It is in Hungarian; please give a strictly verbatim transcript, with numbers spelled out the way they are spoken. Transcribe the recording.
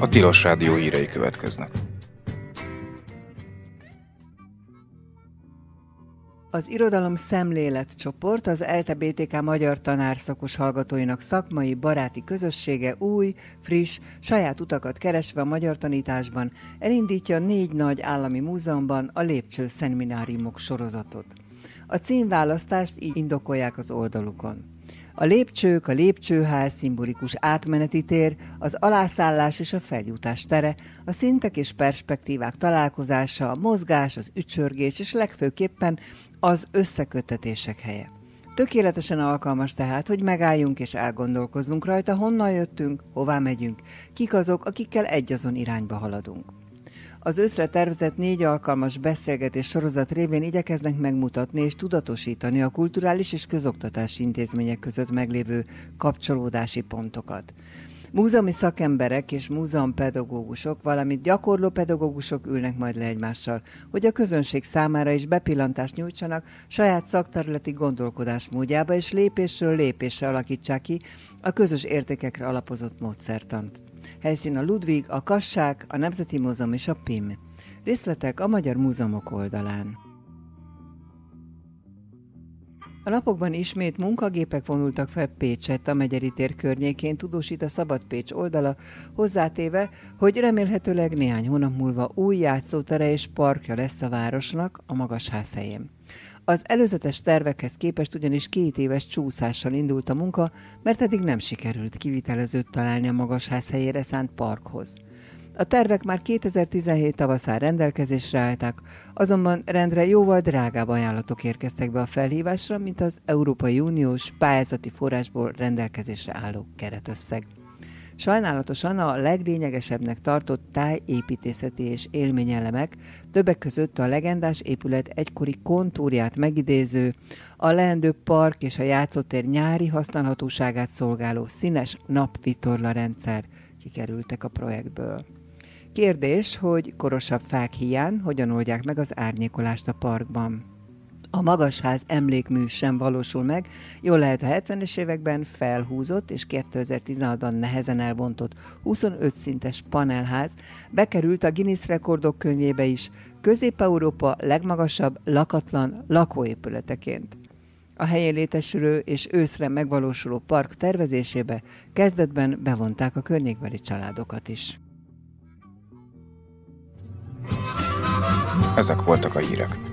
Tilos Rádió hírei következnek. Az Irodalom Szemléletcsoport az ELTE bé té ká magyar tanárszakos hallgatóinak szakmai, baráti közössége új, friss, saját utakat keresve a magyar tanításban elindítja négy nagy állami múzeumban a Lépcső Szemináriumok sorozatot. A címválasztást így indokolják az oldalukon. A lépcsők, a lépcsőház, szimbolikus átmeneti tér, az alászállás és a feljutás tere, a szintek és perspektívák találkozása, a mozgás, az ücsörgés és legfőképpen az összeköttetések helye. Tökéletesen alkalmas tehát, hogy megálljunk és elgondolkozzunk rajta, honnan jöttünk, hová megyünk, kik azok, akikkel egyazon irányba haladunk. Az őszre tervezett négy alkalmas beszélgetés sorozat révén igyekeznek megmutatni és tudatosítani a kulturális és közoktatási intézmények között meglévő kapcsolódási pontokat. Múzeumi szakemberek és múzeumpedagógusok, valamint gyakorló pedagógusok ülnek majd le egymással, hogy a közönség számára is bepillantást nyújtsanak saját szakterületi gondolkodásmódjába, és lépésről lépésre alakítsák ki a közös értékekre alapozott módszertant. Helyszín a Ludwig, a Kassák, a Nemzeti Múzeum és a pé i em. Részletek a Magyar Múzeumok oldalán. A napokban ismét munkagépek vonultak fel Pécsett, a Megyeri tér környékén, tudósít a Szabad Pécs oldala, hozzátéve, hogy remélhetőleg néhány hónap múlva új játszótere és parkja lesz a városnak a Magasház helyén. Az előzetes tervekhez képest ugyanis két éves csúszással indult a munka, mert eddig nem sikerült kivitelezőt találni a Magasház helyére szánt parkhoz. A tervek már kétezer-tizenhét tavaszán rendelkezésre álltak, azonban rendre jóval drágább ajánlatok érkeztek be a felhívásra, mint az Európai Uniós pályázati forrásból rendelkezésre álló keretösszeg. Sajnálatosan a leglényegesebbnek tartott tájépítészeti és élményelemek, többek között a legendás épület egykori kontúrját megidéző, a leendő park és a játszótér nyári használhatóságát szolgáló színes napvitorla rendszer kikerültek a projektből. Kérdés, hogy korosabb fák hiány hogyan oldják meg az árnyékolást a parkban. A Magasház emlékmű sem valósul meg, jól lehet a hetvenes években felhúzott és kétezer-tizenhatban nehezen elbontott huszonöt szintes panelház bekerült a Guinness rekordok könyvébe is, Közép-Európa legmagasabb lakatlan lakóépületeként. A helyén létesülő és őszre megvalósuló park tervezésébe kezdetben bevonták a környékbeli családokat is. Ezek voltak a hírek.